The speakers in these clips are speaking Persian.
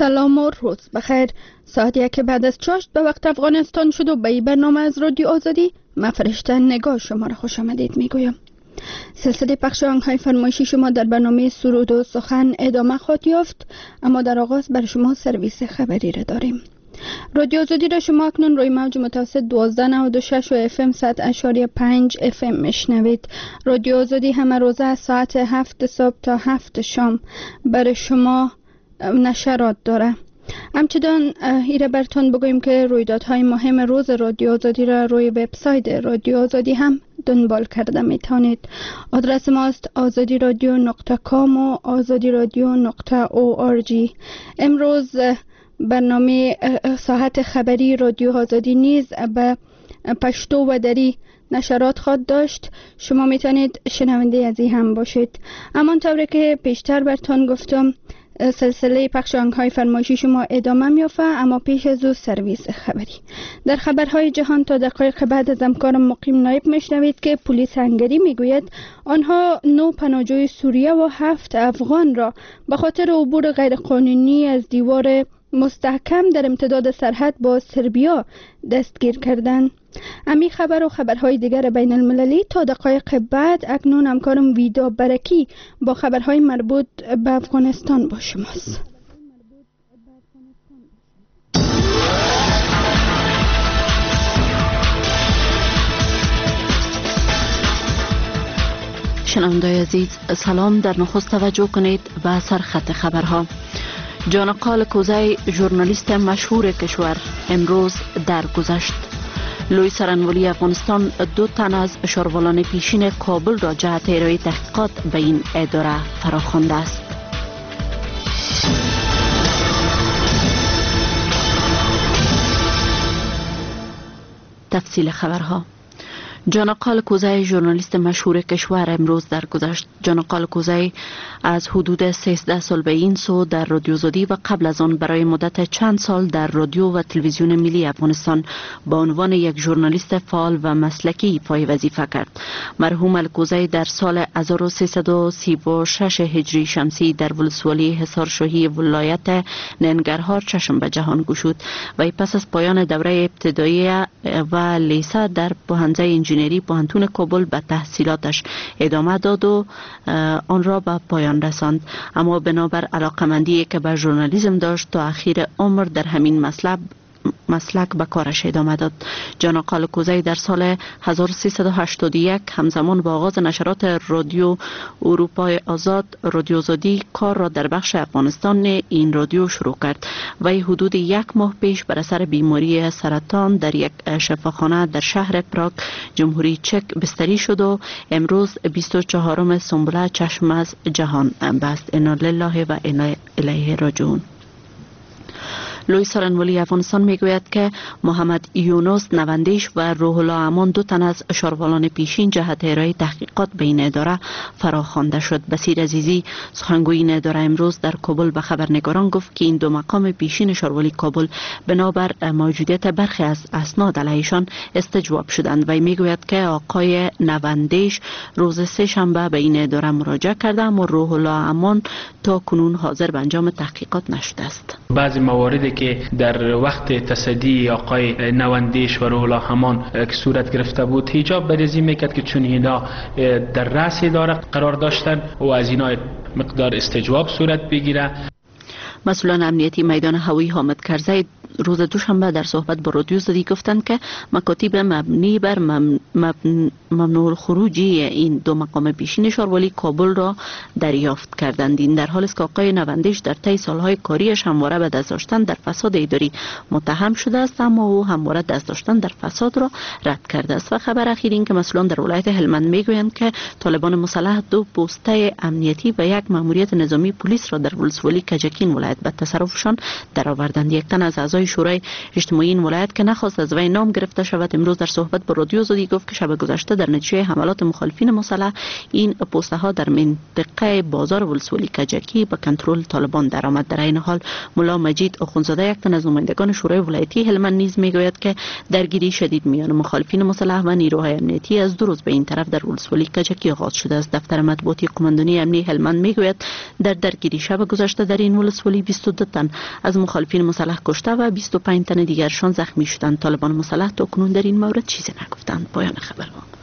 سلام و روز بخیر. ساعت 1 بعد از چاشت به وقت افغانستان شد و به این برنامه از رادیو آزادی من فرشته نگاه شما را خوش آمدید میگویم. سلسله پخش آهنگ‌های فرمایشی شما در برنامه سرود و سخن ادامه خواهد یافت، اما در آغاز بر شما سرویس خبری را داریم. رادیو آزادی را شما اکنون روی موج متوسط 1296 و FM 100.5 FM میشنوید. رادیو آزادی همه روزه از ساعت 7 صبح تا 7 شام بر شما نشرات داره. همچنان ایره برتون بگویم که رویدادهای مهم روز رادیو آزادی را روی وبسایت رادیو آزادی هم دنبال کرده میتونید. آدرس ماست azadiradio.com و azadiradio.org. امروز برنامه ساعت خبری رادیو آزادی نیز به پشتو و دری نشرات خواهد داشت. شما میتونید شنونده از این هم باشید. همانطور که پیشتر براتون گفتم سلسله پخش آهنگ‌های فرمایشی شما ادامه می‌یافته، اما پیش از او سرویس خبری. در خبرهای جهان تا دقایق بعد از همکارم مقیم نایب میشنوید که پلیس هنگری میگوید آنها 9 پناهجوی سوریه و 7 افغان را به خاطر عبور غیرقانونی از دیوار مستحکم در امتداد سرحد با سربیا دستگیر کردند. امی خبر و خبرهای دیگر بین المللی تا دقایق بعد. اکنون همکارم ویدا برکی با خبرهای مربوط به افغانستان با شماست. شنوندگان عزیز سلام. در نخست توجه کنید به سرخط خبرها. جانقال کوزی ژورنالیست مشهور کشور امروز درگذشت. لوی سرانولی افغانستان 2 تن از شاروالان پیشین کابل را جهت ارائه تحقیقات به این اداره فراخوانده است. تفصیل خبرها. جانقال کوزی ژورنالیست مشهور کشور امروز درگذشت. جانقال کوزی از حدود 13 سال به این سو در رادیو آزادی و قبل از آن برای مدت چند سال در رادیو و تلویزیون ملی افغانستان به عنوان یک ژورنالیست فعال و مسلکی پای وظیفه کرد. مرحوم الکوزی در سال 1336 هجری شمسی در ولسوالی حصارشاهی ولایت ننگرهار چشم به جهان گشود و پس از پایان دوره ابتدایی و لیسه در پوهنځی انجینری پوهنتون کابل به تحصیلاتش ادامه داد و آن را به پایان رساند، اما بنابر علاقمندی که به ژورنالیسم داشت تا اخیر عمر در همین مسلک به کارش ادامه داد. جانقال کوزی در سال 1381 همزمان با آغاز نشرات رادیو اروپای آزاد رادیو آزادی کار را در بخش افغانستان این رادیو شروع کرد و حدود 1 ماه پیش بر اثر بیماری سرطان در یک شفاخانه در شهر پراگ جمهوری چک بستری شد و امروز 24 سنبله چشم از جهان بست. انا لله و انا الیه راجعون. لوی سرانولی افغانستان میگوید که محمد یونس نوندیش و روح الله امان 2 تن از شاروالان پیشین جهت ارائه تحقیقات به این اداره فراخوانده شد. بصیر عزیزی سخنگوی این اداره امروز در کابل به خبرنگاران گفت که این 2 مقام پیشین شاروالی کابل بنابر موجودیت برخی از اسناد علیهشان استجواب شدند و میگوید که آقای نوندیش روز 3 شنبه به این اداره مراجعه کرده اما روح الله امان تا کنون حاضر به انجام تحقیقات نشده است. بعضی مواردی که در وقت تصدی آقای نوندیش و روح الله امان صورت گرفته بود حجاب بریزی میکرد که چون اینا در رأس اداره قرار داشتن و از اینا مقدار استجواب صورت بگیره. مسئولان امنیتی میدان هوایی حامد کرزی روز دوشنبه در صحبت با رادیو آزادی گفتند که مکاتب مبنی بر ممنوع الخروجی این 2 مقام پیشین شاروالی کابل را دریافت کردند. این در حالی است که آقای نوندیش در طی سالهای کاریش همواره به دست داشتن در فساد اداری متهم شده است، اما او همواره دست داشتن در فساد را رد کرده است. و خبر اخیر این که مسئولان در ولایت هلمند میگویند که طالبان مسلح 2 پسته امنیتی و 1 ماموریت نظامی پلیس را در ولسوالی کجکین ولایت به تصرفشان درآوردند. 1 تن از اعضای شورای اجتماعی این ولایت که نخواست از وی نام گرفته شود، امروز در صحبت با رادیو آزادی گفت که شب گذشته در نتیجه حملات مخالفین مسلح این پوسته ها در منطقه بازار ولسوالی کجکی به کنترل طالبان درآمد. در این حال ملا مجید اخوندزاده یک تن از نمایندگان شورای ولایتی هلمند نیز میگوید که درگیری شدید میان مخالفین مسلح و نیروهای امنیتی از 2 روز به این طرف در ولسوالی کجکی آغاز شده است. دفتر مطبوعاتی قماندانی امنیتی هلمند میگوید در درگیری شب گذشته در این ولسوالی 22 تن از مخالفین مسلح کشته و 25 تن دیگرشان زخمی شدند. طالبان مسلح تا کنون در این مورد چیزی نگفتند. پایان خبر.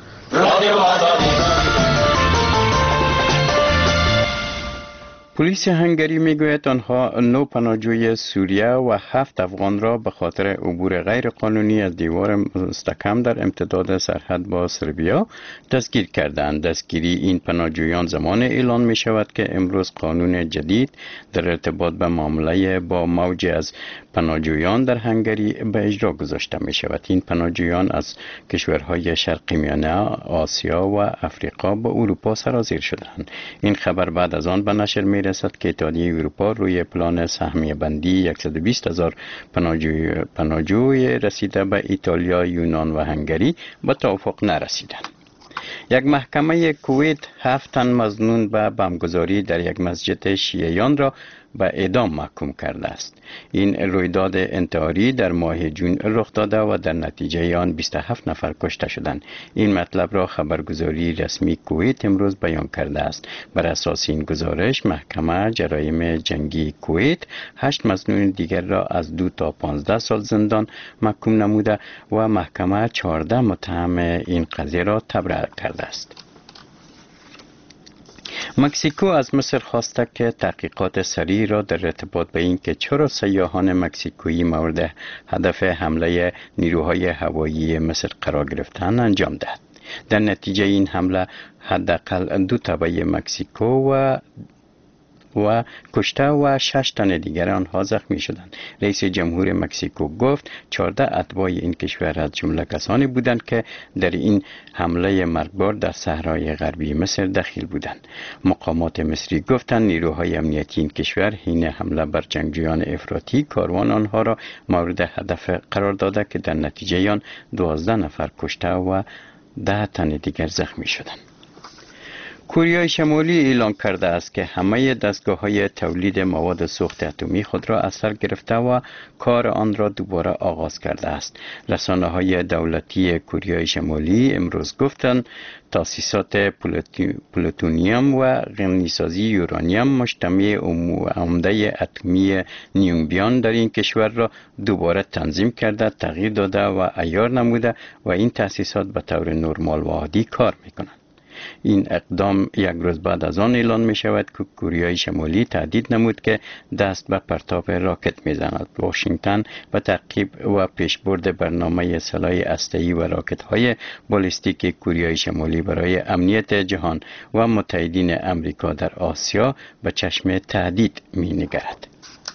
پلیس هنگری میگوید آنها 9 پناهجوی سوریه و 7 افغان را به خاطر عبور غیر قانونی از دیوار مستحکم در امتداد سرحد با سربیا دستگیر کردند. دستگیری این پناهجویان زمان اعلان می شود که امروز قانون جدید در ارتباط به معامله با موج از پناهجویان در هنگری به اجرا گذاشته می شود. این پناهجویان از کشورهای شرقی میانه، آسیا و افریقا به اروپا سرازیر شدند. این خبر بعد از آن به نشر می رسد که اتحادیه اروپا روی پلان سهمیه بندی 120,000 پناهجوی رسیده به ایتالیا، یونان و هنگری به توافق نرسیدند. یک محکمه کویت 7 تن مظنون به بمبگذاری در یک مسجد شیعیان را به اعدام محکوم کرده است. این رویداد انتحاری در ماه جون رخ داده و در نتیجه آن 27 نفر کشته شدند. این مطلب را خبرگزاری رسمی کویت امروز بیان کرده است. بر اساس این گزارش محکمه جرایم جنگی کویت 8 مظنون دیگر را از 2 تا 15 سال زندان محکوم نموده و محکمه 14 متهم این قضیه را تبرئه کرده است. مکزیکو از مصر خواسته که تحقیقات سریع را در ارتباط به این که چرا سیاحان مکزیکویی مورد هدف حمله نیروهای هوایی مصر قرار گرفتند انجام دهد. در نتیجه این حمله حداقل 2 تبع مکزیکو و کشته و 6 تن دیگر آنها زخمی شدند. رئیس جمهور مکزیکو گفت 14 اتباع این کشور از جمله کسانی بودند که در این حمله مرگبار در صحرای غربی مصر دخیل بودند. مقامات مصری گفتند نیروهای امنیتی این کشور حین حمله بر جنگجویان افراطی کاروان آنها را مورد هدف قرار داده که در نتیجه آن 12 نفر کشته و 10 تن دیگر زخمی شدند. کره شمالی اعلام کرده است که همه دستگاه‌های تولید مواد سوخت اتمی خود را از سر گرفته و کار آن را دوباره آغاز کرده است. رسانه‌های دولتی کره شمالی امروز گفتند تأسیسات پلوتونیوم و غنیسازی یورانیم مجتمع عمده اتمی نیومبیان در این کشور را دوباره تنظیم کرده، تغییر داده و عیار نموده و این تأسیسات به طور نرمال و عادی کار می‌کنند. این اقدام یک روز بعد از آن اعلان می شود که کره شمالی تهدید نمود که دست به پرتاب راکت می زند. واشنگتن به تعقیب و پیشبرد برنامه سلاح هسته‌ای و راکت های بالستیک کره شمالی برای امنیت جهان و متحدین امریکا در آسیا به چشم تهدید می نگرد.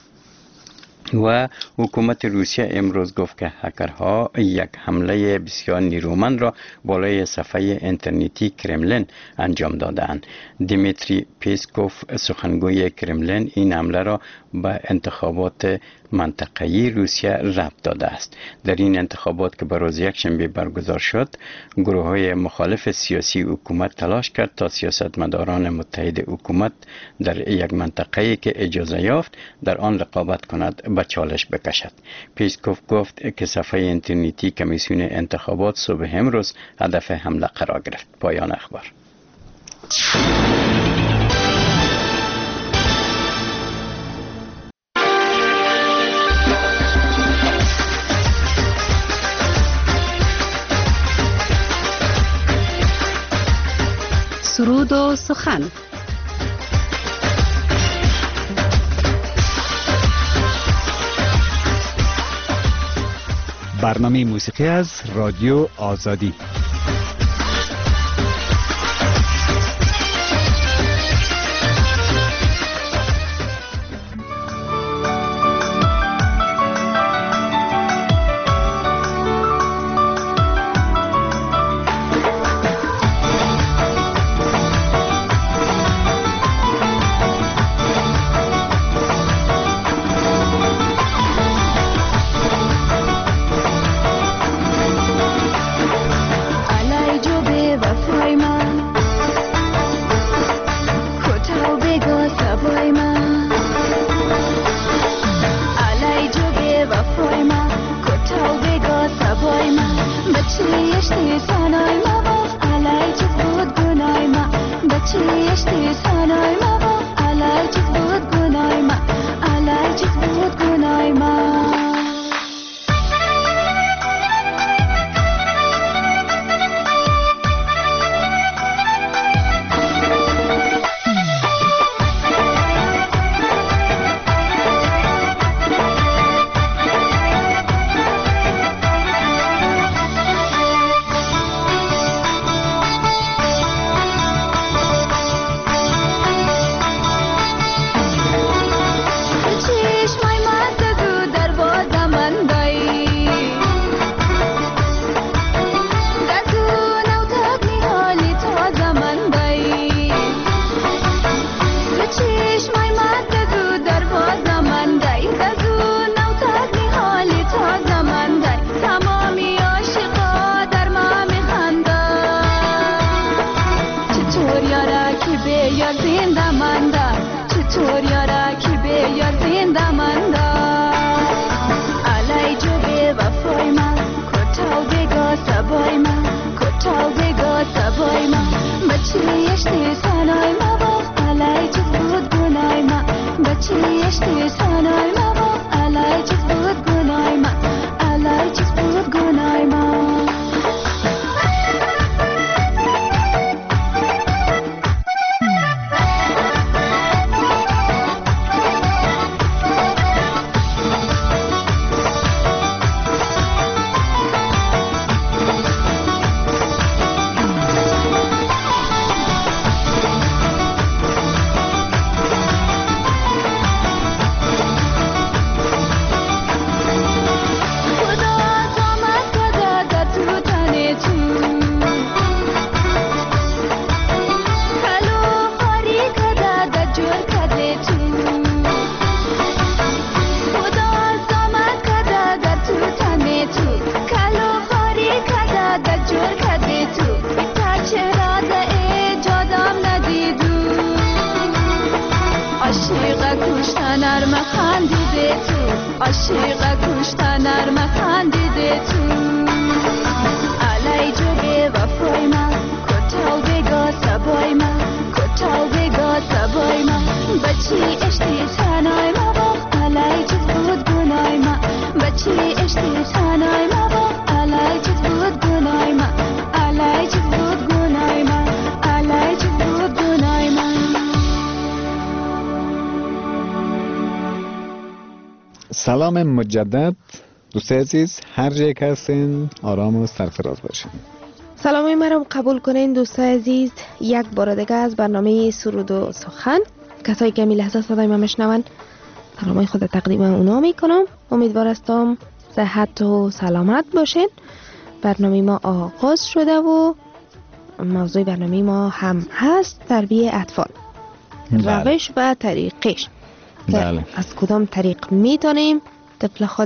و حکومت روسیه امروز گفت که هکرها یک حمله بسیار نیرومند را بالای صفحه اینترنتی کرملین انجام دادند. دیمیتری پیسکوف سخنگوی کرملین این حمله را به انتخابات منطقه‌ای روسیه ربط داده است. در این انتخابات که به روز یکشنبه برگزار شد، گروه‌های مخالف سیاسی حکومت تلاش کرد تا سیاستمداران متحد حکومت در یک منطقه‌ای که اجازه یافت در آن رقابت کند به چالش بکشد. پیسکوف گفت که صفحه اینترنتی کمیسیون انتخابات صبح امروز هدف حمله قرار گرفت. پایان اخبار. سرود و سخن. برنامه موسیقی از رادیو آزادی. چقدر کشتن نرمه خندیده تو علی جو به وفای من کتال بگا سبای من کتال بگا سبای من بچی اشتی تنای ما باخت علی چیز بود گنای من بچی اشتی تنای ما باخت علی چیز بود گنای من علی چیز بود گنای من علی چیز بود گنای من. سلام مجدد دوستای عزیز، هر جایی که هستین آرام و سرفراز باشین. سلامای مرا قبول کنین دوستای عزیز، یک بار دیگه از برنامه سرود و سخن کسایی که می لحظه صدای من میشنون سلامای خود تقدیم اونا میکنم. امیدوار هستم صحت و سلامت باشین. برنامه ما آغاز شده و موضوع برنامه ما هم هست تربیت اطفال. روش و طریقش. بله. از کدام طریق میتونیم طفل خود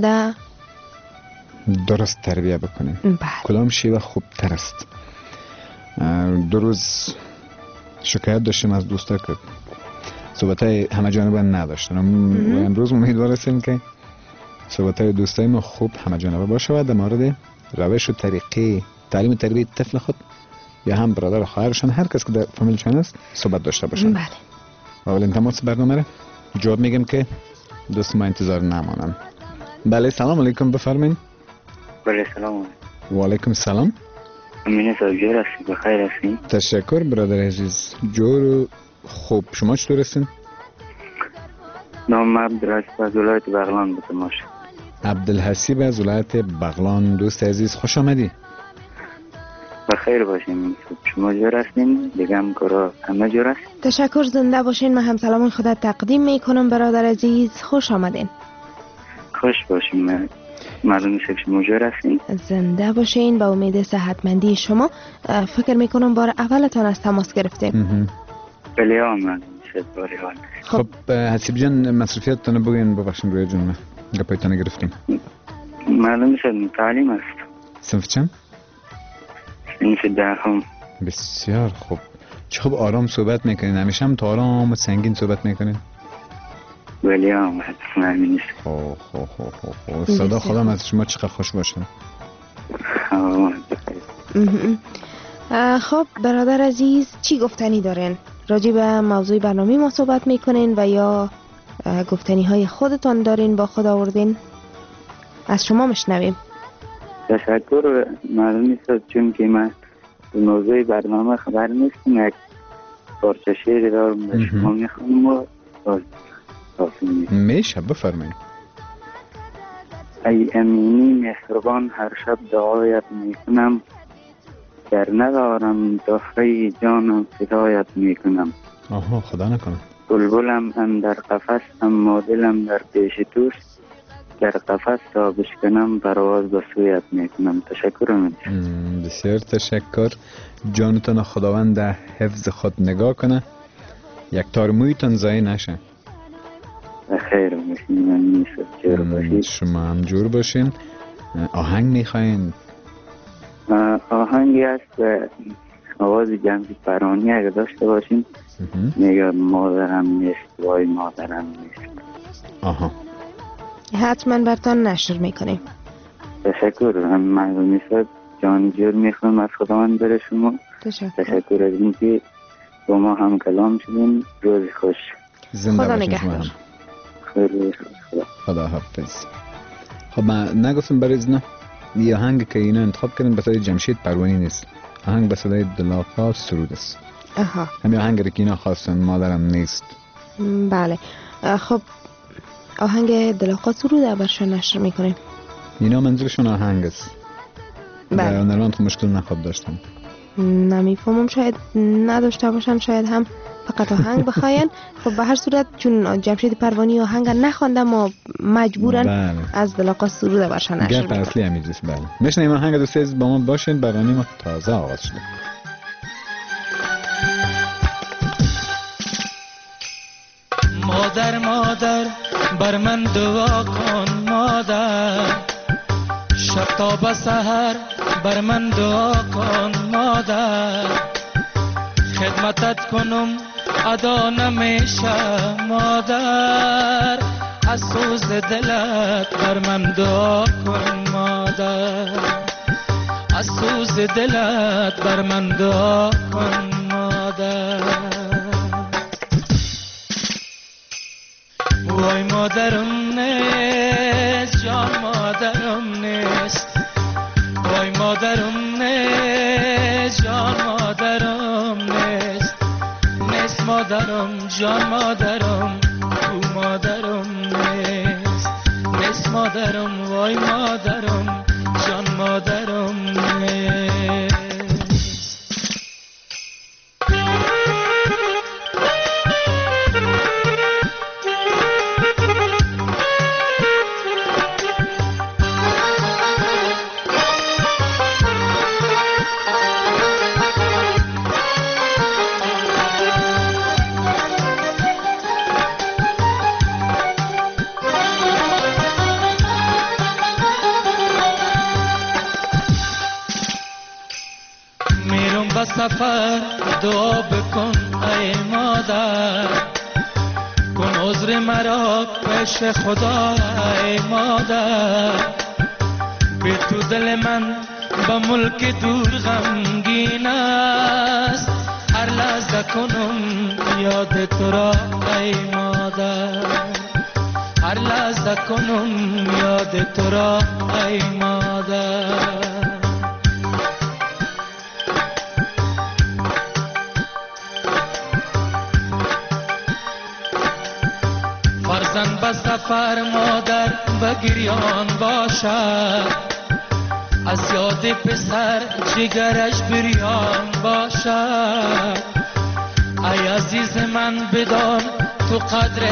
درست تربیت بکنیم؟ بله. کدام شیوه خوب تر است؟ دو روز شکایت داشتیم از دوستا که صحبتای همه جانبه نداشتن. امروز امیدوار هستیم که صحبتای دوستای ما خوب همه جانبه باشه و در مورد روش و طریقه تعلیم تربیت طفل خود یا هم برادر و خواهرشان هر کس که در فامیلشان است صحبت داشته باشن. بله. اولین تماس برنامه را جواب میگم که دوست ما انتظار نمانن. بله سلام علیکم، بفرمایید. بله سلام. و علیکم سلام. امین صاحب جور هستی؟ بخیر هستی؟ تشکر برادر عزیز، جور و خوب. شما چطور هستین؟ نام عبدالحسیب از ولایت بغلان بتماش. عبدالحسیب از ولایت بغلان. دوست عزیز خوش آمدی. بخیر باشین. شما جور هستین؟ دیگه هم کارا همه جور هست؟ تشکر، زنده باشین. من هم سلام خدا تقدیم میکنم برادر عزیز، خوش آمدین. خوش باشین. معلوم نیست که شما جور هستین؟ زنده باشین. با امید صحتمندی شما. فکر میکنم بار اولتان از تماس گرفتیم. بله معلوم نیست باری حال. خب حسیب جان مصرفیاتتان بگوین. ببخشید روی جون من گپایتان گرفتیم. معلوم نیست تعلیم است. صنف چند؟ صنف دهم. بسیار خوب. چه خوب آرام صحبت میکنین. همیشه هم تا آرام و سنگین صحبت میکنین. بله معلوم نیست. خوب. صدا خودم از شما چقدر خوش باشه. خب برادر عزیز چی گفتنی دارین؟ راجع به موضوع برنامه ما صحبت میکنین و یا گفتنی های خودتان دارین با خود آوردین؟ از شما مشنویم. تشکر. معلوم نیست چون که من موضوع برنامه خبر نیستم. یک پارچه شعر دارم به شما میخونم و میشه بفرمایید. ای امینی مهربان هر شب دعایت میکنم، در ندارم دفعه جانم فدایت میکنم. آها خدا نکنه. بلبلم اندر قفس اما دلم در پیش توست، در قفس تا بشکنم پرواز به سویت میکنم. تشکر من. بسیار تشکر. جانتان خداوند در حفظ خود نگاه کنه، یک تار مویتان ضایع نشه. خیر باشین. من نیست جور باشید. شما هم جور باشین. آهنگ میخواین؟ آهنگی هست به آواز جمشید پرانی اگه داشته باشین. میگه مادرم نیست وای مادرم نیست. آها حتما برتان نشر میکنیم. تشکر. هم معلوم نیست جان جور میخوام از خداوند بره شما. تشکر از اینکه با ما هم کلام شدین. روز خوش. زنده خدا باشین. نگهدار. خدا حافظ. خب من نگفتم برای ازنا یه آهنگ که اینا انتخاب کردن به صدای جمشید پروانی نیست. آهنگ به صدای دلاقا سرود است. همین آهنگ رو که اینا خواستن مادرم نیست. بله. خب آهنگ دلاقا سرود برشان نشر میکنیم. اینا منظورشون آهنگ است. بله. الان تو مشکل نخواد داشتن. نمیفهمم، شاید نداشته باشن، شاید هم فقط آهنگ بخواین. خب به هر صورت چون جمشید پروانی آهنگ نخوانده ما مجبورن از دلاقا سرود برشان نشر میکنیم. گپ اصلی همیجیست. بله میشنیم آهنگ. دوست عزیز با ما باشین. برنامه ما تازه آغاز شده. مادر مادر بر من دعا کن مادر، شب تا به سحر بر من دعا کن مادر، خدمتت کنم ادا نمیشه مادر، از سوز دلت بر من دعا کن مادر، از سوز دلت بر من دعا کن مادر. وای مادرم نیست جان مادرم نیست، وای مادرم نیست جان مادرم نیست، نیست مادرم جان مادرم تو مادرم نیست، نیست مادرم وای مادرم جان مادرم نیست. سفر دعا بکن ای مادر، کن عذر مرا پیش خدا ای مادر. به تو دل من با ملک دور غمگین است، هر لحظه کنم یاد تو را ای مادر، هر لحظه کنم یاد تو را ای مادر. فرزند به سفر مادر و گریان باشد، از یاد پسر جگرش بریان باشد. ای عزیز من بدان تو قدر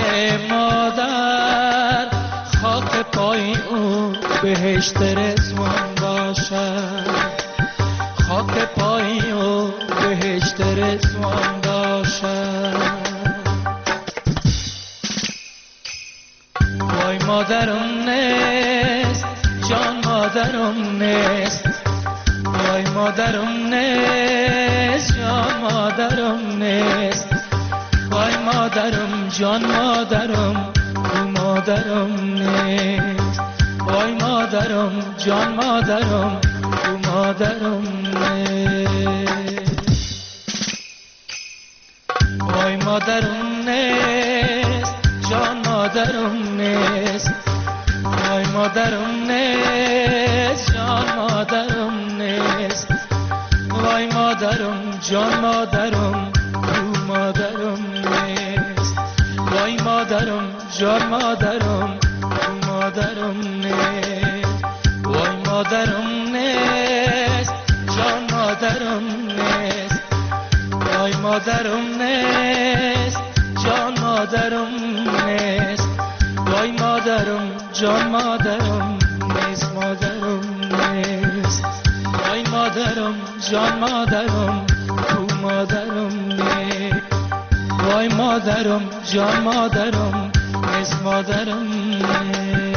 مادر، خاک پای او بهشت رضوان باشد، خاک پای او بهشت رضوان باشد. وای مادرم نیست جان مادرم نیست، وای مادرم نیست جان مادرم نیست، وای مادرم جان مادرم تو مادرم نیست، وای مادرم جان مادرم تو مادرم نیست. وای مادرم نیست جان مادرم نیست، وای مادرم نیست جان مادرم نیست، وای مادرم جان مادرم تو مادرم نیست، وای مادرم جان مادرم تو مادرم نیست، وای مادرم نیست جان مادرم نیست، وای مادرم نیست جان مادرم نیست، وای مادرم جان مادرم نیست مادرم نیست، وای مادرم جان مادرم تو مادرم نیست، وای مادرم جان مادرم نیست مادرم نیست.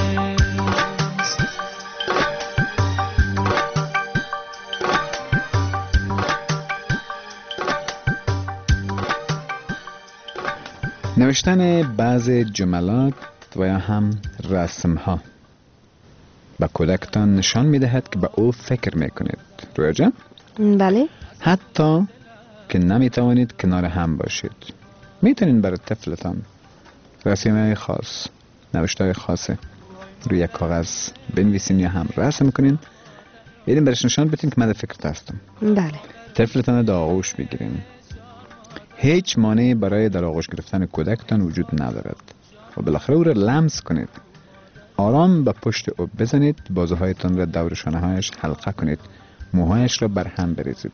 نوشتن بعض جملات و یا هم رسم ها به کودکتان نشان می دهد که به او فکر می کنید. رویا جان؟ بله. حتی که نمی توانید کنار هم باشید، می تونید برای طفلتان رسمهای خاص، نوشتهای خاصه روی یک کاغذ بنویسین یا هم رسم کنین، بیدین برش نشان بدین که من در فکرت هستم. بله. طفلتان در آغوش بگیرین. هیچ مانعی برای در آغوش گرفتن کودکتان وجود ندارد و بالاخره او را لمس کنید. آرام به پشت او بزنید، بازوهایتان را دور شانه‌هایش حلقه کنید، موهایش را بر هم بریزید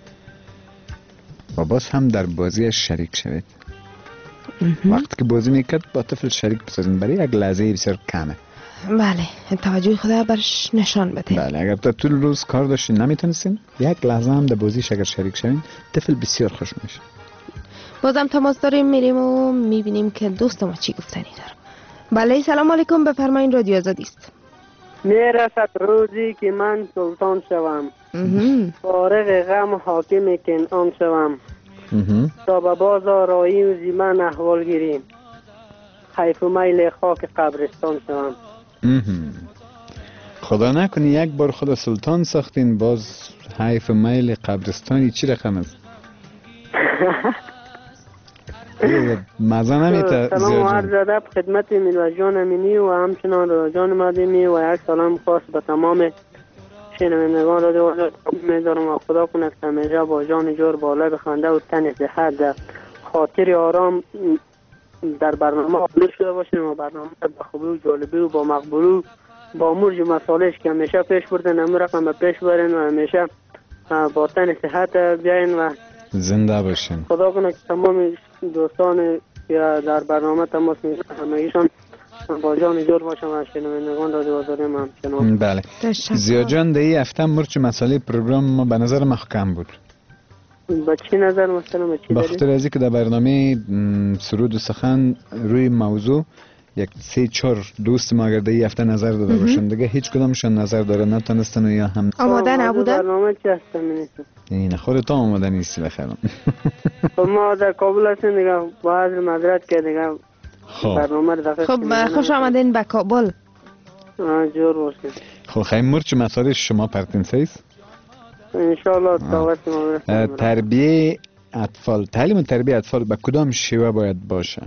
و باز هم در بازی شریک شوید. وقتی که بازی میکرد با طفل شریک بسازید، برای یک لحظه بسیار کمه. بله، توجه خدا برش نشان بده. بله، اگر تا طول روز کار داشتین نمیتونستین، یک لحظه هم در بازیش اگر شریک شوین، طفل بسیار خوش میشه. بازم تماس داریم، میریم و میبینیم که دوست ما چی گفتنی داره. بله، سلام علیکم، بفرمایین، رادیو آزادی است. میرسد روزی که من سلطان شوم، فارغ غم حاکم کنعان شوم، تا به باز آرایی و زیمن احوال گیریم. حیف و میل خاک قبرستان شوم. خدا نکنی یک بار خود سلطان ساختین باز حیف و میل قبرستانی چی رقم است؟ مزه نمیته سلام زیاد و عرض ادب خدمت میلوه جان امینی و همچنان رضا جان مدیمی و یک سلام خاص به تمام شنوندگان رادیو آزادی می‌دارم و خدا کند که همیشه با جان جور بالا بخنده و تن صحت در خاطر آرام در برنامه حاضر شده باشیم و برنامه با خوبی و جالبی و با مقبول با مرج مسائلش که همیشه پیش بردن همون رقم به پیش برین و همیشه با تن صحت بیاین و زنده باشین. خدا کنه که تمام دوستان که در برنامه تماس میگیرن همگیشان با جان جور باشن و شنوندگان رادیو آزادی هم همچنان. بله. زیاد جان در این هفته مرچ مسئله پروگرام ما به نظر محکم بود. با چی نظر مثلا با چی به خاطر از اینکه در برنامه سرود و سخن روی موضوع یک 3-4 دوست ما اگر در این هفته نظر داده باشن دیگه هیچ کدامشان نظر داره نتونستن یا هم آماده نبودن. برنامه چی هستم نیست. این خودت آماده نیستی بخیرم. ما در کابل هستیم دیگه با حضر مدرد که دیگه برنامه رو دقیق. خب خوش آمدین به کابل. جور باشید. خب خیلی مرچ مسئله شما پرتینسیز؟ انشاءالله طاقت ما برسیم. تربیه اطفال، تعلیم و تربیه اطفال به کدام شیوه باید باشه؟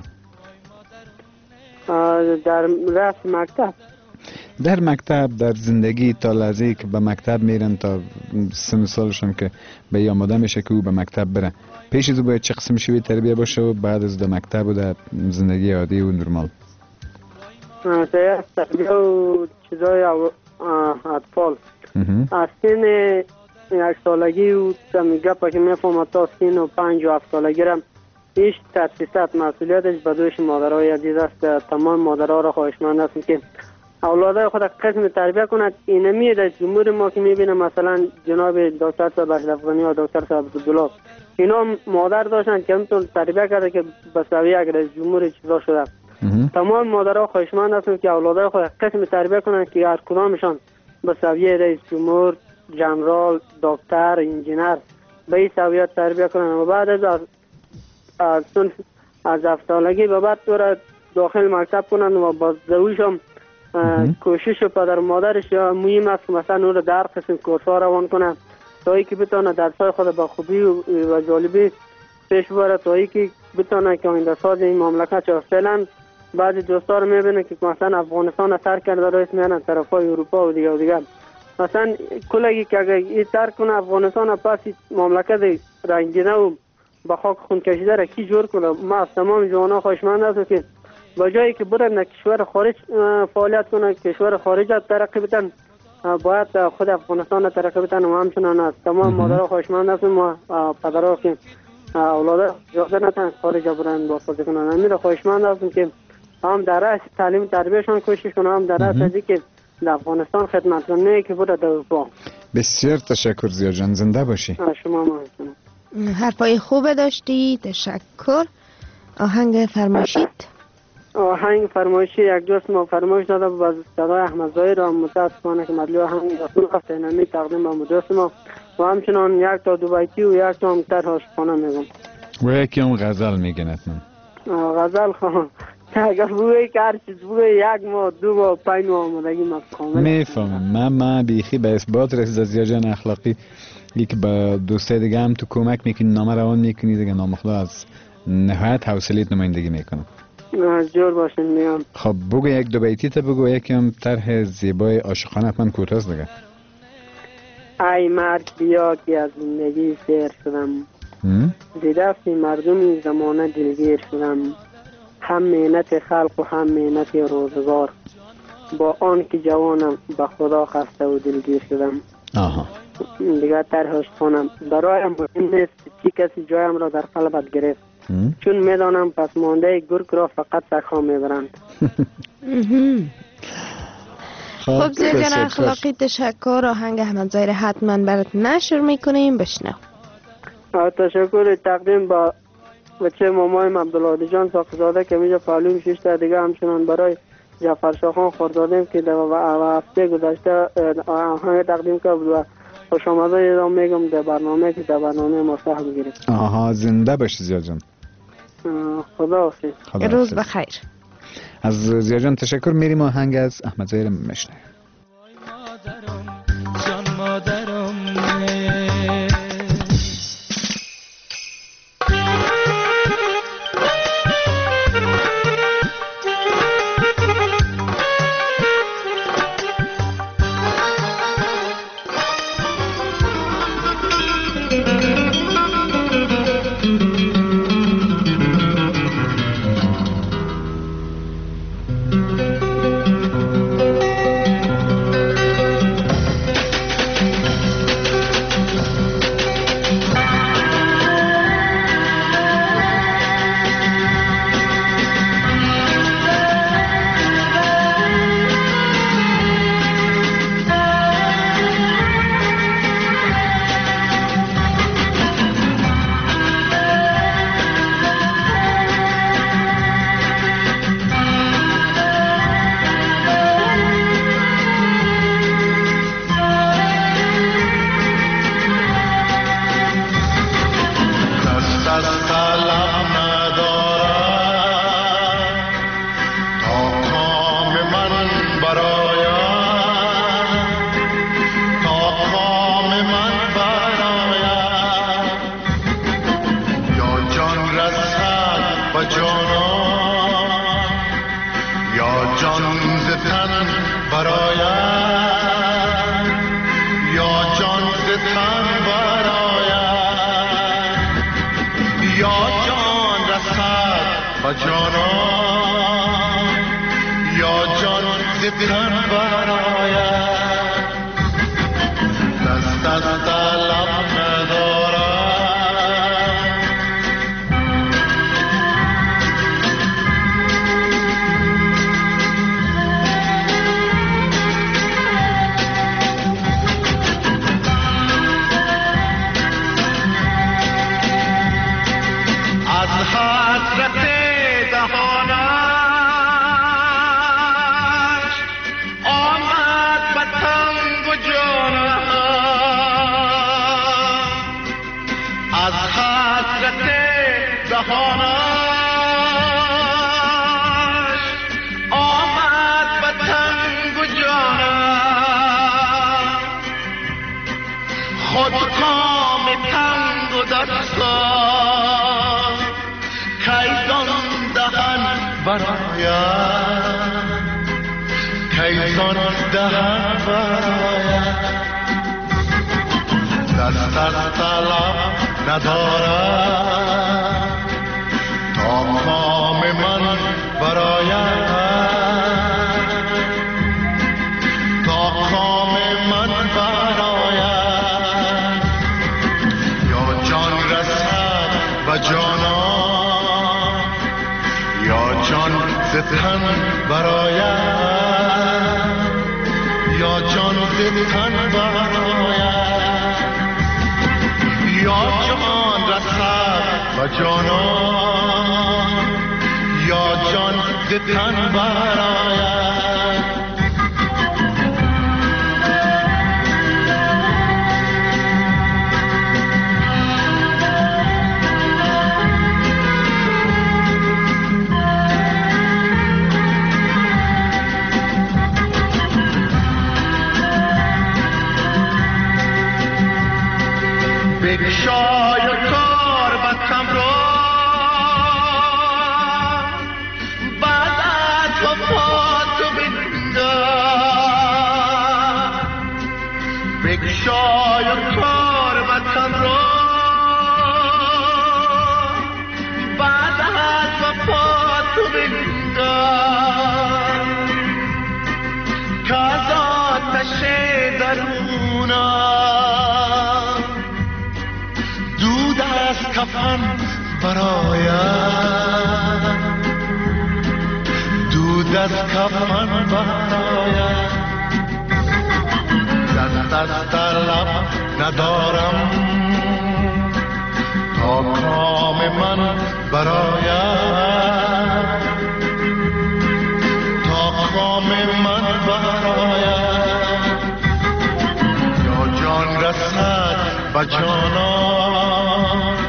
در رفت مکتب، در مکتب، در زندگی تا لحظه‌ای که به مکتب میرن تا سن سالشون که به ای آماده میشه که او به مکتب بره پیش از او باید چه قسم شیوه تربیه باشه و بعد از در مکتب و در زندگی عادی و نرمال؟ تربیه و چیزای اطفال از سن 1 سالگی و میگه پاکی میفهم تا سن 5 و 7 سالگی را هیچ تاسیسات مسئولیتش به دوش مادرای عزیز است. تمام مادرها را خواهشمند هستم که اولادای خود قسم تربیه کند. اینمی در جمهور ما که میبینم مثلا جناب دکتر صاحب اشرف غنی و دکتر صاحب عبدالله اینا مادر داشتن که همطور تربیه کرده که به سویه اگر از جمهور چیزا شده. تمام مادرها خواهشمند هستم که اولادای خود قسم تربیه کنند که هر کدامشان به سویه رئیس جمهور، جنرال، دکتر، انجینر به این سویه تربیه کنند و بعد از 7 سالگی به بعد تو داخل مکتب کنند و با زویش هم کوشش پدر مادرش مهم است که مثلا اون رو در قسم کورس‌ها روان کنند تا اینکه بتونه درس‌های خود با خوبی و جالبی پیش بره تا اینکه بتونه که آینده ساز این مملکت شود. فعلا بعضی دوستا رو میبینه که مثلا افغانستان رو ترک کرده رئیس میانن طرفای اروپا و دیگه مثلا کلگی که اگر این ترک کنه افغانستان رو پس مملکت رنگینه و با خاک خون کشیده را کی جور کنه. ما از تمام جوانا خواهشمند هستم که با جایی که برن کشور خارج فعالیت کنه کشور خارج ترقی بدن باید خود افغانستان را ترقی بدن و همچنان از تمام مادرها خواهشمند هستم و پدرها که اولاد اجازه ندن خارج برن بازسازی کنن. همین را خواهشمند هستم که هم در رأس تعلیم تربیهشان کوشش کنه هم در رأس ازی که در افغانستان خدمت کنه که بره در اروپا. بسیار تشکر زیاد جان، زنده باشی. شما ما حرفای خوبه داشتی، تشکر. آهنگ فرمایشید؟ آهنگ فرمایشی یک دوست ما فرمایش داده با صدای احمد ظاهر و متاسفانه که مدلی آهنگ رسول هفت اینمی تقدیم با دوست ما و همچنان یک تا دو بیتی و یک تا هم تر عاشقانه میگم و یکی هم غزل میگن حتما. غزل خواهم اگر بوی که هر چیز بوی 1 ماه 2 ماه 5 ماه آمدگی ما کامل میفهمم. من بیخی به اثبات رسید از زیاد جان اخلاقی یک با دوستای دیگه هم تو کمک میکنی نامه روان میکنی دیگه نامخدا از نهایت حوصله‌ات نمایندگی میکنم. جور باشین میام. خب بگو یک دو بیتی تا بگو یکم طرح زیبای عاشقانه حتما کوتاست دیگه. ای مرد بیا که از زندگی سیر شدم دست مردمی زمانه دلگیر شدم هم مهنت خلق و هم مهنت روزگار با آن که جوانم به خدا خسته و دلگیر شدم. دیگه طرحش کنم برایم مهم نیست چی کسی جایم را در قلبت گرفت چون میدانم پس مانده گرگ را فقط سگ‌ها میبرند. خب زیاد جان اخلاقی تشکر. آهنگ احمد ظاهر حتما برات نشر میکنیم بشنو. تشکر تقدیم با بچه مامایم عبدالعادی جان ساقزاده که میجا پالوم 6 تا دیگه همچنان برای جعفر شاخان خوردادیم که در هفته گذشته آهنگ تقدیم کرد و خوش آمده ایران میگم در برنامه که در برنامه ما سهم گرفت. زنده باشی زیاد جان. خدا حافظ. روز بخیر. از زیا جان تشکر. میریم آهنگ از احمد ظاهر میشنویم. جان مادرم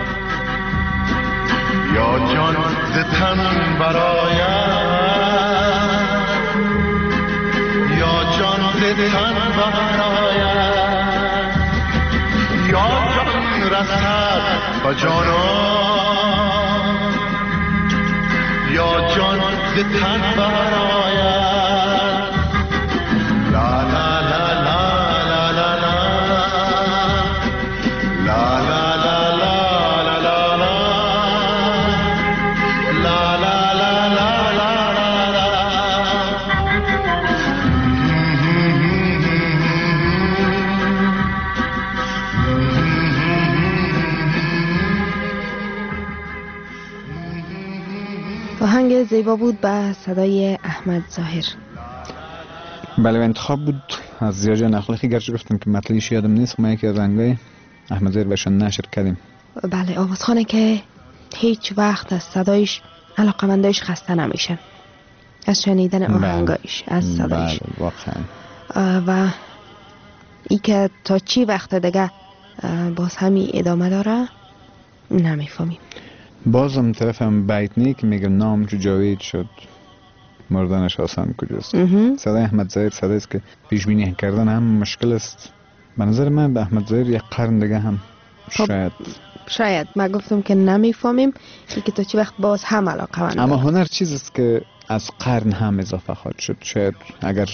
یا جان ز تن برایم برآید یا جان رسد به جانان یا جان ز تن برآید لا لا لا لا لا لا لا لا آهنگ زیبا بود به صدای احمد ظاهر. بله انتخاب بود از زیاد جان اخلاقی، گرچه گفتم که مطلبیش یادم نیست، ما یکی از رنگای احمد ظاهر بهشون نشر کردیم. بله آوازخانه که هیچ وقت از صدایش علاقمندایش خسته نمیشن از شنیدن آهنگایش، از صدایش. بله واقعا. و ای که تا چی وقت دیگه باز همی ادامه داره نمیفهمیم. بازم طرفم بیت نی که میگه نام چو جاوید شد مردنش آسان کجاست. صدای احمد ظاهر صدایی است که پیش بینی کردن هم مشکل است. به نظر من به احمد ظاهر یک قرن دیگه هم شاید ما گفتم که نمیفهمیم که تا چی وقت باز هم علاقه من. اما هنر چیز است که از قرن هم اضافه خواهد شد. شاید اگر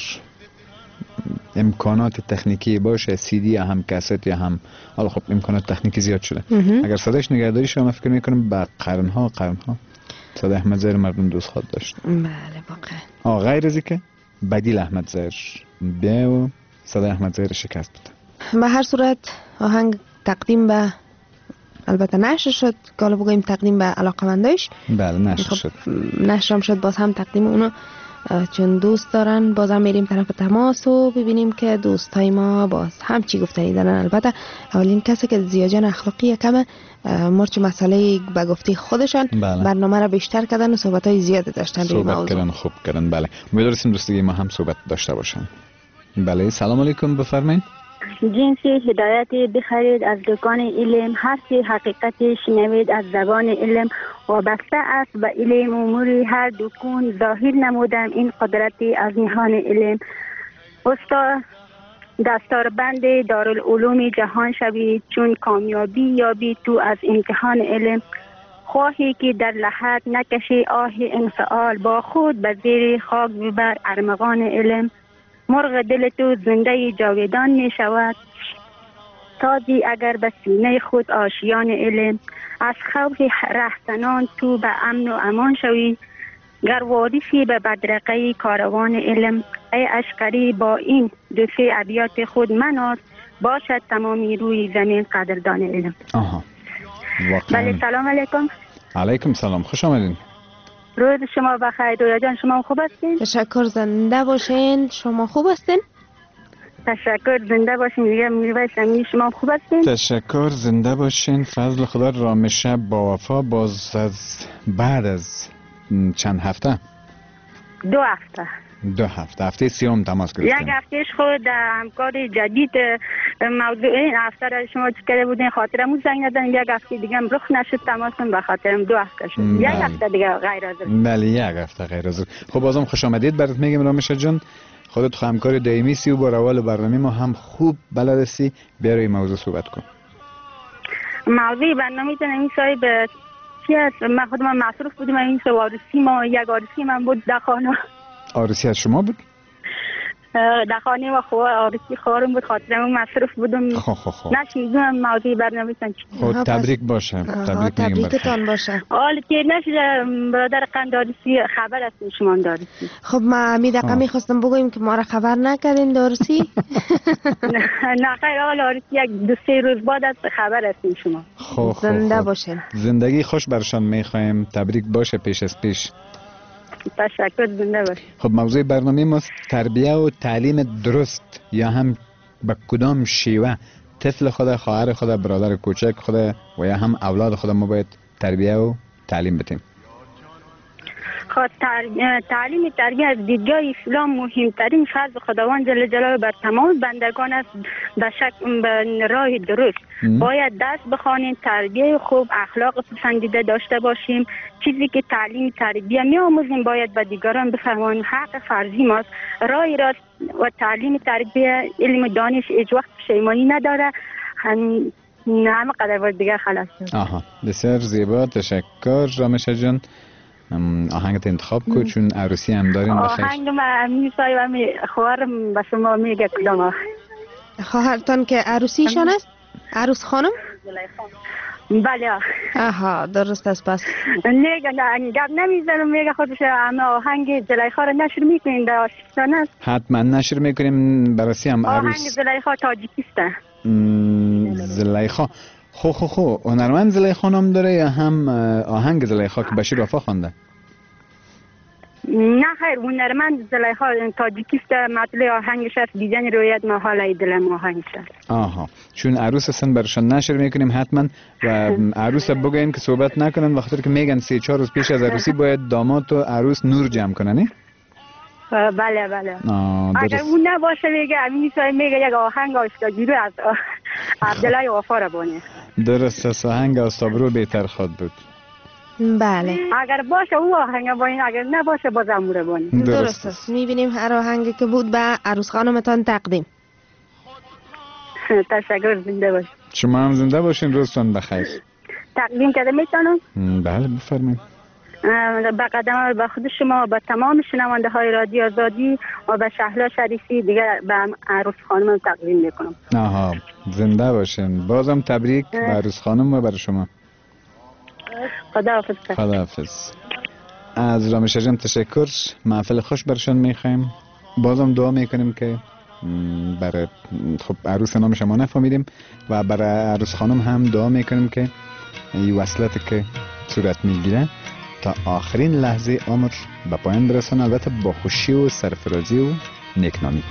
امکانات تکنیکی باشه، سی دی یا هم کست یا هم، حالا خب امکانات تکنیکی زیاد شده، اگر صداش نگهداری شده من فکر میکنم با قرنها صدای احمد ظاهر مردم دوست خواهد داشت. بله واقعا. غیر از اینکه بدیل احمد ظاهر بیا و صدای احمد ظاهر شکست بده. به هر صورت آهنگ تقدیم به، البته نشر شد، حالا بگویم تقدیم به علاقمندایش. بله نشر شد. نشرم شد، باز هم تقدیم اونو چون دوست دارن بازم میریم طرف تماس و ببینیم که دوستای ما باز هم چی گفتنی دارن. البته اولین کسی که زیاجان اخلاقی کمه مرچ مسئله به گفتی خودشان برنامه را بیشتر کردن و صحبتای زیاد داشتن روی موضوع. صحبت کردن خوب کردن. بله امیدواریم دوستگی ما هم صحبت داشته باشن. بله سلام علیکم، بفرمایید. جنسی هدایت بخرید از دکان علم، هر چی حقیقتی شنوید از زبان علم، وابسته است به علم اموری هر دکون، ظاهر نمودم این قدرتی از نهان علم. استاد دستاربند دارالعلوم جهان شوید، چون کامیابی یابی تو از امتحان علم. خواهی که در لحد نکشی آه انفعال، با خود به زیر خاک ببر ارمغان علم. مرغ دل تو زنده جاودان می شود، تازی اگر به سینه خود آشیان علم. از خوف رهزنان تو به امن و امان شوی، گر وارثی به بدرقه کاروان علم. ای عشقری با این دو سه ابیات خود مناز، باشد تمامی روی زمین قدردان علم. بله سلام علیکم. علیکم سلام، خوش آمدین. روز شما بخیر. دویا جان شما خوب هستین؟ تشکر، زنده باشین. شما خوب هستین؟ تشکر، زنده باشین. دیگه میرویس امینی شما خوب هستین؟ تشکر، زنده باشین. فضل خدا رامشه با وفا. باز از بعد از چند هفته؟ 2 هفته. 2 هفته. هفته سیوم تماس گرفتیم. 1 هفتهش خود همکار جدید موضوع این هفته را شما کرده بودین، خاطرمون زنگ ندادن. 1 هفته دیگه هم رخ نشد تماسم، به خاطرم 2 هفته شد. 1 هفته دیگه غیر حاضر. بله 1 هفته غیر حاضر. خب بازم خوش آمدید برات میگم رامشه جان. خودت همکار دائمی سی و با روال برنامه ما هم خوب بلد هستی. بیا روی موضوع صحبت کن. موضوع برنامه تن صاحب چی است؟ من خودم مصروف بودم این سه وارسی ما، 1 عروسی من بود در خانه. عروسی از شما بود؟ در خانه و عروسی خواهرم بود، خاطرم مصروف بودم. نشیدم موضوع برنامه تن. خب تبریک باشه. تبریکتان باشه. حال که نشده برادر قند عروسی خبر هستیم شما دارید. خب ما می دقیقه میخواستم بگویم که ما را خبر نکردین دارسی؟ نه خیر، حال عروسی 2-3 روز بعد از خبر هستیم شما. زنده باشین. زندگی خوش برشان میخوایم. تبریک باشه پیش از پیش. تشکر، زنده باش. خب موضوع برنامه ما تربیه و تعلیم درست، یا هم به کدام شیوه طفل خود، خواهر خود، برادر کوچک خود و یا هم اولاد خود ما باید تربیه و تعلیم بدیم. تعلیم تربیت از دیدگاه اسلام مهمترین فرض خداوند جل جلاله بر تمام بندگان است. به راه درست باید درس بخوانیم، تربیت خوب، اخلاق پسندیده داشته باشیم. چیزی که تعلیم تربیت می آموزیم باید به دیگران بفهمانیم، حق فرضی ماست. راه راست و تعلیم تربیت، علم دانش هیچ وقت پشیمانی نداره. همه قدر باید دیگر خلاص شد. بسیار زیبا، تشکر رامشه جان. آهنگت انتخاب کن چون عروسی هم داریم. آهنگ ما میسای و خواهرم به شما میگه کدام خواهرتان که عروسیشان است؟ عروس خانم؟ بله. درست است. پس میگه گپ نمیزنم، میگه خودش همه آهنگ زلیخا رو نشر میکنین در آشتان است. حتما نشر میکنیم برای هم عروس. آهنگ زلیخا تاجیکیسته. زلیخا خو هنرمند زلیخا نام داره یا هم آهنگ زلیخا که بشیر وفا خوانده؟ نه خیر، هنرمند زلیخا تاجیکیست، مطلع آهنگش است دیدن رویت محال دلم آهنگش است. چون عروس هستن برشان نشر میکنیم حتما و عروس بگوین که صحبت نکنن وقتی که میگن 3-4 روز پیش از عروسی باید داماد و عروس نور جمع کنن. بله. اگر اون نباشه میگه امیسای میگه یک آهنگ آشکاگیرو از عبدالله وفا را بانه. درست است، آهنگ آستابرو بهتر خواد بود. بله. اگر باشه او آهنگ باین، اگر نباشه باز امور باین. درست است. میبینیم هر آهنگی که بود به عروس خانمتان تقدیم. تشکر، زنده باشید. شما هم زنده باشین، روزتون بخیر. تقدیم کرده میتونم؟ بله بفرمایید. به قدم به خود شما، به تمام شنونده های رادیو آزادی و به شهلا شریفی دیگر به عروس خانم تقدیم میکنم. زنده باشین. بازم تبریک به عروس خانم و برای شما. خداحافظ. از رامشه جان تشکر. محفل خوش برشان میخوایم. بازم دعا میکنیم که برای عروس نامش ما نفهمیدیم و برای عروس خانم هم دعا میکنیم که این وصلت که صورت میگیره تا آخرین لحظه عمر به پایان برسونه، البته با خوشی و سرفرازی و نیکنامی.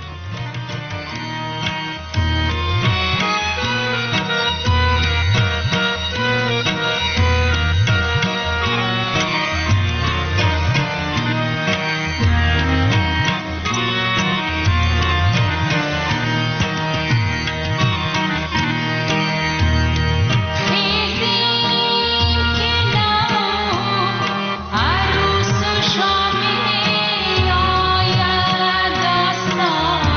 عروس شامی آید دستان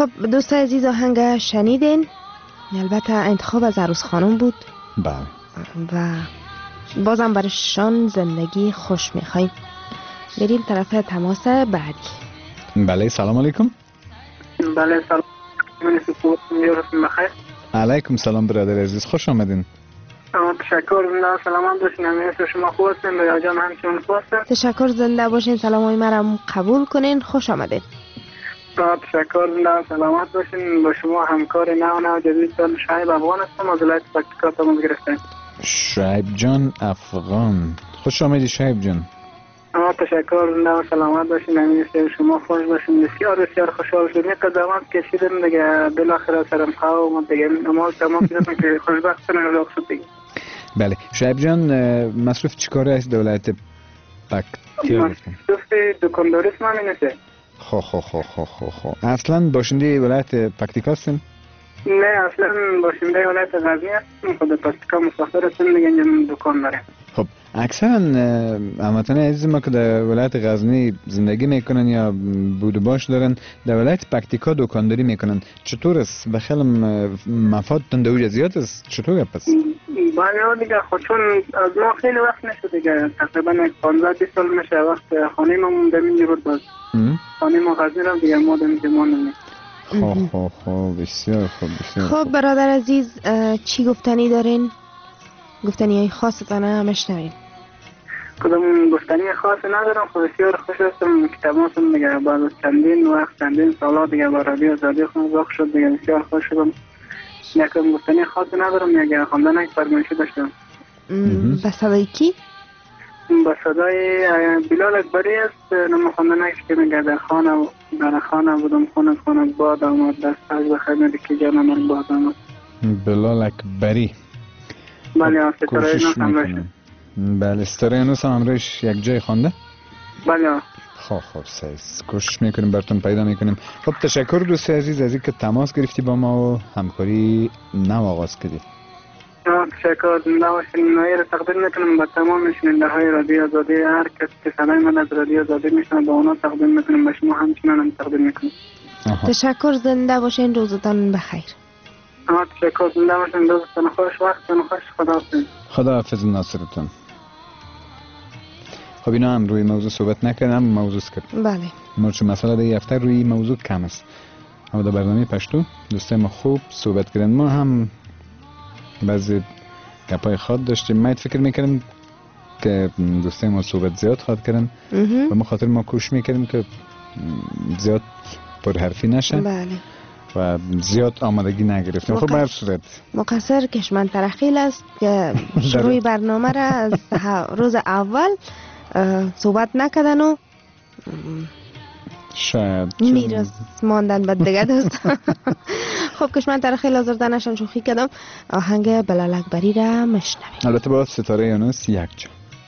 خب دوست عزیز آهنگ شنیدین، البته انتخاب از عروس خانم بود. بله. و بازم برشان زندگی خوش میخوایم. بریم طرف تماس بعدی. بله سلام علیکم. بله سلام. من سپور میرسم بخیر. علیکم سلام برادر عزیز، خوش آمدین. تشکر. زنده سلامت باشین. همیشه شما خوب هستین و جان همچنین خوب هستین. تشکر، زنده باشین. سلامای مرا قبول کنین. خوش آمدین. تشکر. زنده سلامت باشین. با شما همکار نو جدید سال شعیب افغان هستم از ولایت پکتیکا تماس گرفتم. شعیب جان افغان، خوش آمدی شعیب جان. تشکر. زنده سلامت باشین. همیشه شما خوش باشین. بسیار بسیار خوشحال شدم. قدمت کشیدم دیگه، بالاخره سرم خواه و دیگه نماز تمام کردم که خوشبختانه راه شد دیگه. بله شعیب جان، مصروف چیکاره است ولایت پکتیا؟ مصروف دکانداری است. من اینه. خو اصلا باشنده ولایت پکتیکا هستین؟ نه اصلا باشنده ولایت غزنی هستم. خود پکتیکا مسافر هستم دیگه، اینجا دکان دارم. خب اکثرا هموطنان عزیز ما که در ولایت غزنی زندگی میکنن یا بود و باش دارن در ولایت پکتیکا دکانداری میکنن، چطور است؟ بخیلی مفادتون دوجه زیاد است؟ چطور پس؟ بله دیگه، خود چون از ما خیلی وقت نشد دیگه، تقریبا 15-20 سال میشه وقت خانه ما دمینی بود. باز خانه ما غزنی رو دیگه ما دمینی مانم. خب بسیار خوب. خب برادر عزیز، چی گفتنی دارین؟ گفتنی های خاصتانه مشنوین. کدام گفتنی خاصی ندارم. خب بسیار خوش هستم که تماسم دیگه بعد از چندین سالا دیگه با رادیو آزادی خواهد شد دیگه. بسیار خوش شدم. یکم گفتنی خاصی ندارم. یک خواندن یک فرمایشی داشتم. به صدای کی؟ به صدای بلال اکبری است. نام خواندنش که میگه در خانه بودم، خانه باد آمد، دست از بخیر ندیکی جانم من باد آمد. بلال اکبری. بله ستاره نوس همراهش. بله ستاره نوس هم همراهش یک جای خوانده؟ بله. خب سیز کوشش میکنیم براتون پیدا میکنیم. خب تشکر دوست عزیز از اینکه تماس گرفتی با ما و همکاری نو آغاز کردی. تشکر. زنده باشین. نایی را تقدیم میکنم به تمام شنونده های رادیو آزادی. هر کس که صدای من از رادیو آزادی میشنه با اونا تقدیم میکنم، به شما همچنان هم تقدیم میکنم. تشکر. زنده باشین. روزتان بخیر. تشکر. زنده باشین. روزتان خوش، وقتتان خوش. خداحافظ. خداحافظ ناصرتون. خب اینا هم روی موضوع صحبت نکردم، موضوع کرد. بله. ما چون مسئله دیگه هفته روی موضوع کم است. اما در برنامه پشتو دوستای ما خوب صحبت کردن. ما هم بعضی گپای خود داشتیم. ما فکر میکردیم که دوستای ما صحبت زیاد خواد کردن و ما خاطر ما کوشش میکردیم که زیاد پرحرفی نشه. بله. و زیاد آمادگی نگرفتیم. خب بر صورت مقصر کشمن ترخیل است که شروع برنامه را از روز اول صحبت نکردن و شاید میرس ماندن به دیگه دوست. خب کشمن ترخیل آزردنشان شوخی کردم. آهنگ بلال اکبری را مشنویم. البته با ستاره یونس یک جا.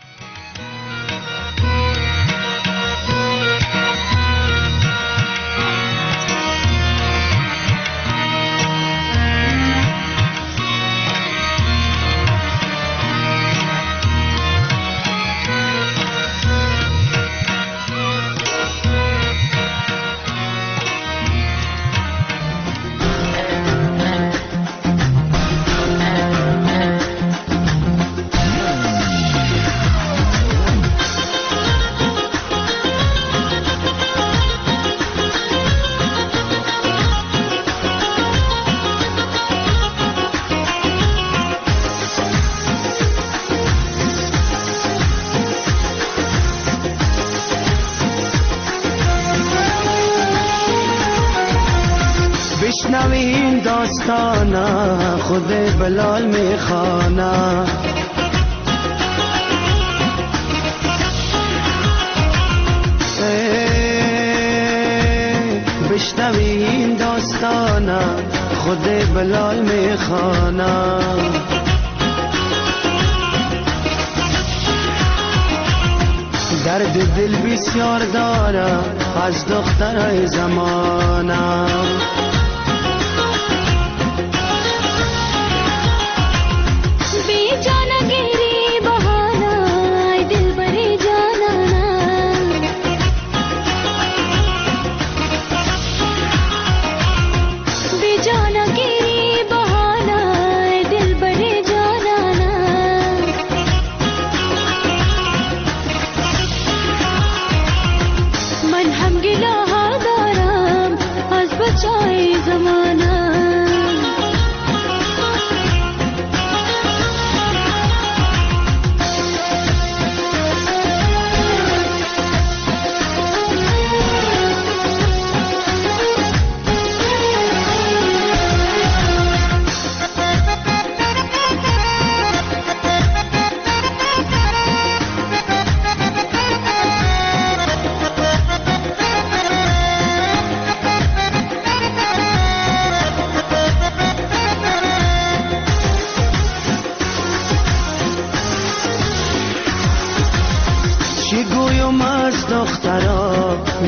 بشنوین داستانا خود بلال میخوانا، بشنوین داستانا خود بلال میخوانا. درد دل بسیار داره از دخترای زمانه،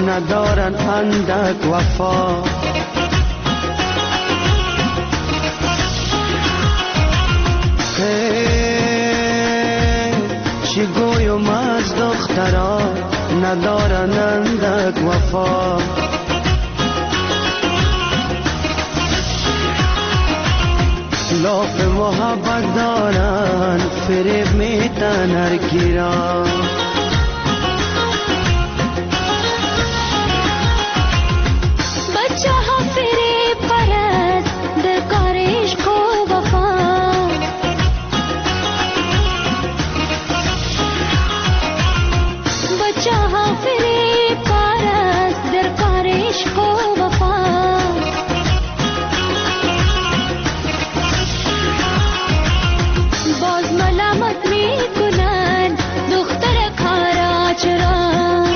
ندارن اندک وفا. چی گویم از دخترا ندارن اندک وفا. لاف محبت دارن فریب میتن هر گیرا. بچه ها فریب پرست در کار عشق و وفا. بچه ها فریب پرست در کار عشق و وفا. باز ملامت میکنن دختر کارا چرا.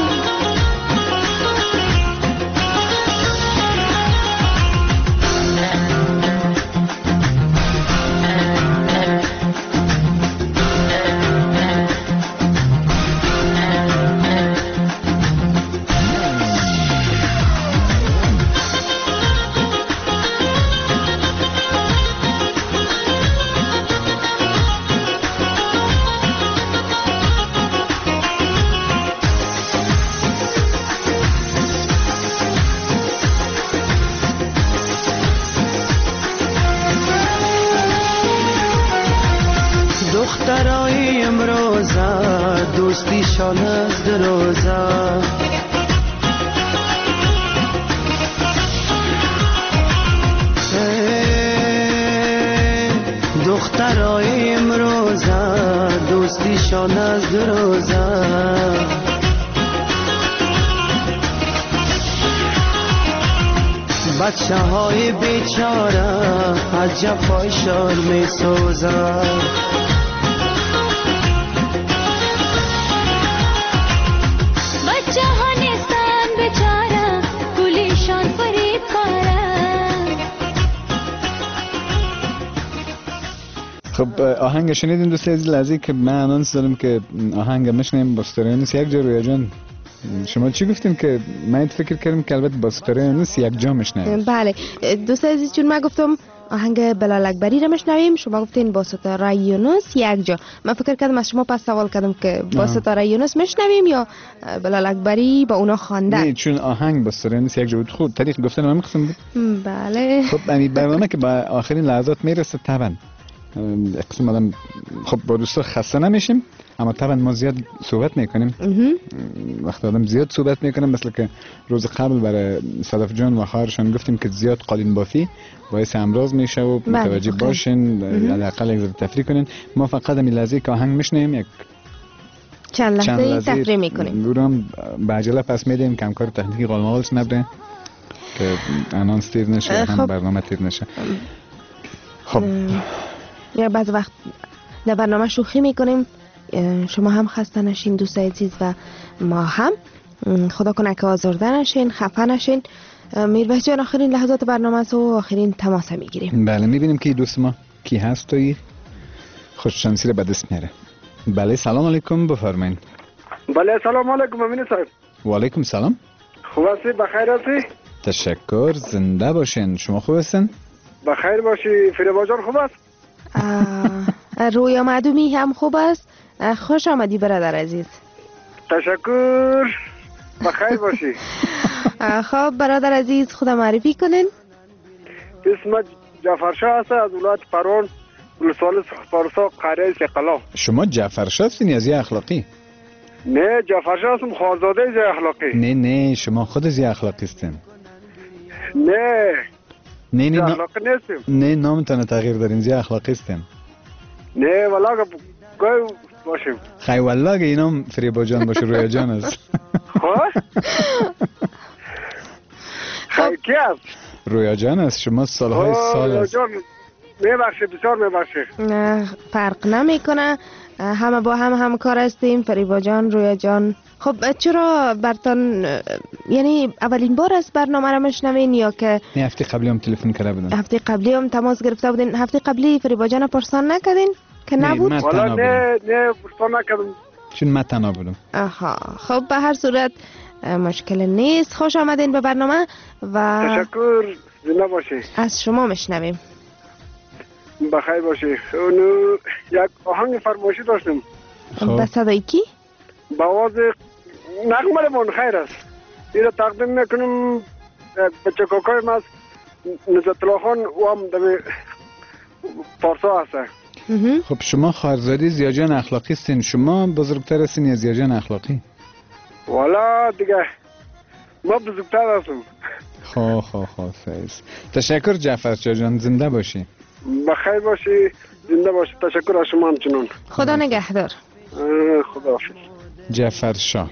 دخترای امروزه دوستیشان از دروزه. دخترای امروزه دوستیشان از دروزه. بچه های بیچاره از جفایشان می سوزه. خب آهنگ شنیدین دوست عزیز لحظه که من آنانس دارم که آهنگ مشنیم با ستاره نیست یک جا. رویا جان شما چی گفتیم که من فکر کردم که البته با ستاره نیست یک جا مشنیم. بله دوست عزیز چون من گفتم آهنگ بلال اکبری را مشنویم، شما گفتین با ستاره یونس یک جا. من فکر کردم از شما پس سوال کردم که با ستاره یونس مشنویم یا بلال اکبری با اونا خواندن. نه چون آهنگ با ستاره یونس یک جا بود. خود طریق گفتن من قسم بود. بله خب این برنامه که با آخرین لحظات میرسه طبعا قسم آدم خب با دوستا خسته نمیشیم، اما طبعا ما زیاد صحبت میکنیم. وقتی آدم زیاد صحبت میکنیم مثل که روز قبل برای صدف جان و خواهرشان گفتیم که زیاد قالین بافی باعث امراض میشه و متوجه باشین، حداقل یک ذره تفریح کنین. ما فقط همین لحظه که آهنگ میشنیم یک چند لحظه تفریح میکنیم. برام به عجله پس میدیم که همکار تکنیکی قالمالس نبره که انانس تیر نشه هم برنامه تیر نشه. خب یا بعض وقت در برنامه شوخی میکنیم، شما هم خسته نشین دوست عزیز و ما هم. خدا کنه که آزرده نشین، خفه نشین. میربه جان آخرین لحظات برنامه است و آخرین تماس میگیریم. بله میبینیم که دوست ما کی هست توی خوششانسی رو به دست میاره. بله سلام علیکم بفرمایید. بله سلام علیکم امین صاحب. و علیکم سلام. خوب هستی؟ بخیر هستی؟ تشکر، زنده باشین. شما خوب هستین؟ بخیر باشی. فریبا جان خوب است؟ رویا معدومی هم خوب است. خوش آمدی برادر عزیز. تشکر، بخیر باشی. خب برادر عزیز خدا معرفی کنین. اسمت جعفرشاه است از ولایت پروان، ولسوالی پارسا، قریه سقلا. شما جعفرشاه هستین یا زی اخلاقی؟ نه جعفرشاه هستم، خالزاده زی اخلاقی. نه شما خود زی اخلاقی هستین. نه اخلاقی نیستیم. نه نامتان تغییر دارین، زی اخلاقی هستین. نه والا گوی باشیم. خیلی والا که اینام فریبا جان باشه رویا جان است. خیلی کی است؟ رویا جان است. شما سالهای سال است. میبخشه، بسیار میبخشه. فرق نمیکنه، همه با هم همکار هستیم. فریبا جان، رویا جان. خب چرا برتان یعنی اولین بار است برنامه را میشنوین یا که نه هفته قبلی هم تلفن کرده بودن؟ هفته قبلی هم تماس گرفته بودین. هفته قبلی فریبا جان پرسان نکردین که نبود؟ والا نه پرسان نکردم چون من تنها بودم. آها خب به هر صورت مشکل نیست. خوش آمدین به برنامه و تشکر. زنده باشی. از شما میشنویم. بخیر باشی. اونو یک آهنگ فرمایشی داشتم. به صدای کی؟ با آواز نغمه من خیر است. این را تقدیم میکنم بچه کاکای ما نجات الله خان و هم دمی پارسا هسته. خب شما خواهرزادی زیاجان اخلاقی هستین، شما بزرگتر هستین یا زیاجان اخلاقی؟ والا دیگه ما بزرگتر هستم. خواه فیض. تشکر جعفر جان، زنده باشی. بخیر باشی، زنده باشی. تشکر از شما همچنان. خدا نگهدار. خدا حافظ. جعفر شاه.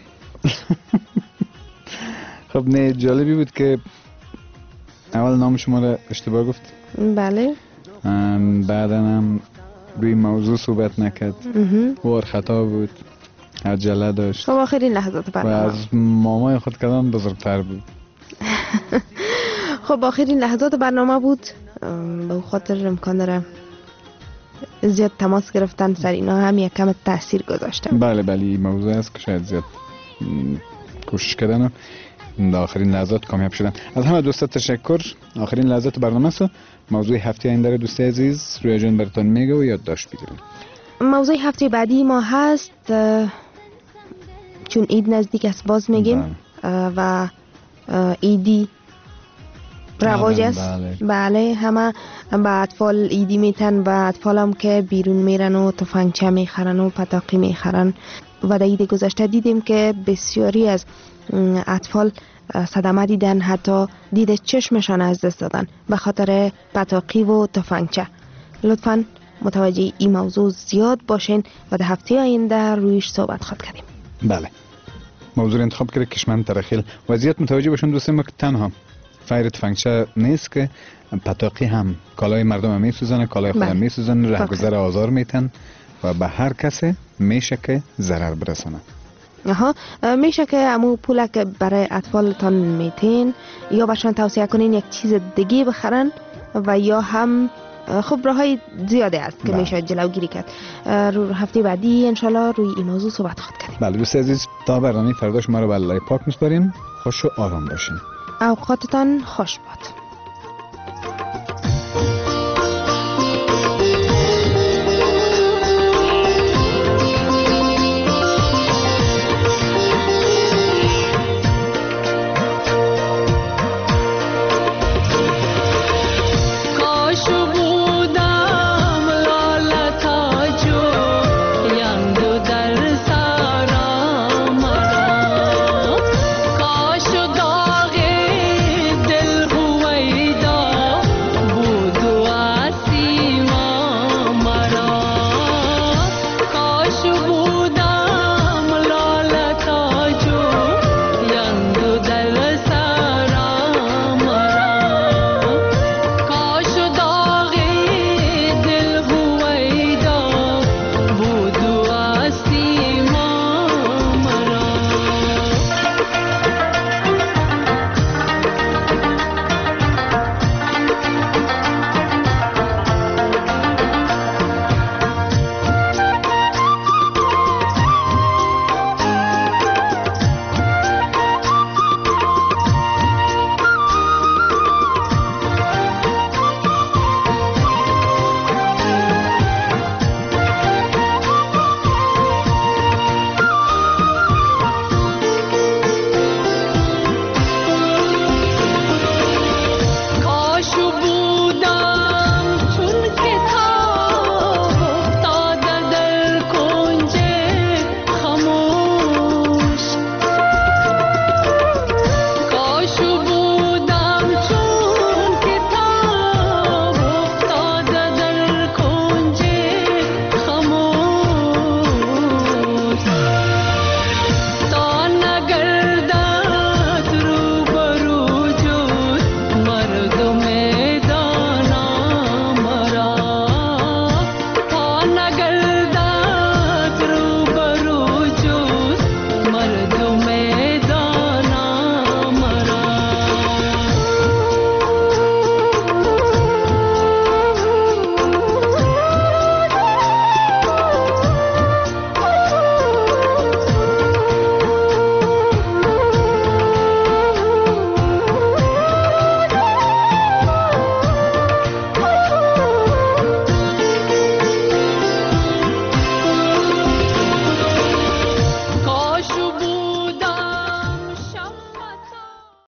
خب نه جالبی بود که اول نام شما را اشتباه گفت. بله. بعدا هم روی موضوع صحبت نکرد. وار خطا بود، عجله داشت. خب آخرین لحظات برنامه و از مامای خود کدام بزرگتر بود. خب آخرین لحظات برنامه بود، به خاطر امکان داره زیاد تماس گرفتن سر اینا هم یک کم تاثیر گذاشتم. بله موضوع است که شاید زیاد کوشش کردن و در آخرین لحظات کامیاب شدن. از همه دوستا تشکر. آخرین لحظات برنامه است. موضوع هفته آینده دوست عزیز رویا جان براتون میگه و یادداشت بگیرید. موضوع هفته بعدی ما هست، چون عید نزدیک است باز میگیم و عیدی رواج است. بله همه با اطفال عیدی میتن و اطفال هم که بیرون میرن و تفنگچه میخرن و پتاقی میخرن و در عید گذشته دیدیم که بسیاری از اطفال صدمه دیدن، حتی دید چشمشان از دست دادن به خاطر پتاقی و تفنگچه. لطفاً متوجه این موضوع زیاد باشین و در هفته آینده رویش صحبت خواهد کردیم. بله موضوع انتخاب کرده کشمن ترخیل وضعیت متوجه باشون دوستان که تنها فایر تفنگچه نیست که پتاقی هم کالای مردم هم میسوزنه، کالای خودم میسوزنه، رهگذر آزار میتن و به هر کسی میشه که ضرر برسانه. میشه که امو پوله که برای اطفالتان میتین یا برشان توصیه کنین یک چیز دیگه بخرن و یا هم خب راههای زیاده است که میشه جلوگیری کرد. رو هفته بعدی انشالله روی این موضوع صحبت خواهد کردیم. بله دوست عزیز تا برنامه فردا شما رو به الله پاک میسپاریم. خوش و آرام باشین. اوقاتتان خوش باد.